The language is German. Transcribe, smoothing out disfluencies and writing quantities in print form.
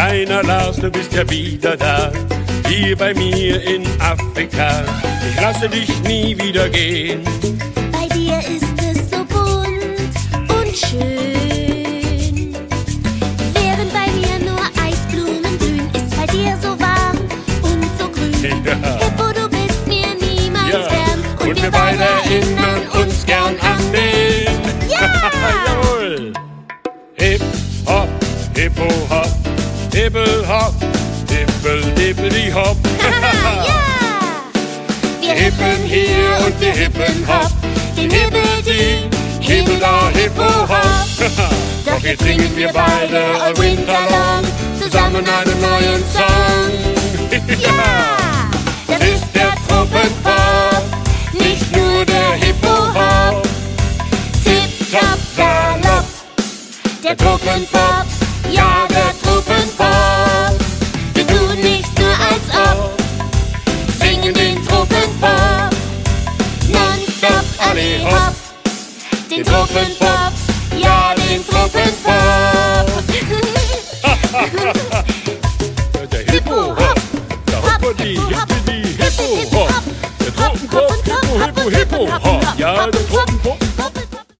Kleiner Lars, du bist ja wieder da, hier bei mir in Afrika. Ich lasse dich nie wieder gehen. Bei dir ist es so bunt und schön. Während bei mir nur Eisblumen blühen, ist bei dir so warm und so grün. Ja. Hippo, du bist mir niemals Ja. fern. Und wir beide erinnern uns gern an den. Ja! Jawohl! Hip, hop, hippo, hop, hibbel, hop, hibbel, dibbeli, hop. Ja! Wir Hippen hier und wir hippen hopp, den Hibbel, die, hibbel da, hippo, hopp. Doch jetzt singen wir beide all winter long zusammen einen neuen Song. Ja! Das ist der Truppenpop, nicht nur der Hippo-Hop. Tipp-Topp, Salopp, Der Truppenpop, ja, der Truppenpop. Wir tun nicht nur als ob, singen den Truppenpop. Nonstop, alle hopp, den Truppenpop, ja, den Truppenpop. der Hippo-Hop, der Hoppodi, Hippidi, Hippo-Hop. Der Truppenpop, Hippo, Hippo, Hippo-Hop. Ja, der Truppenpop.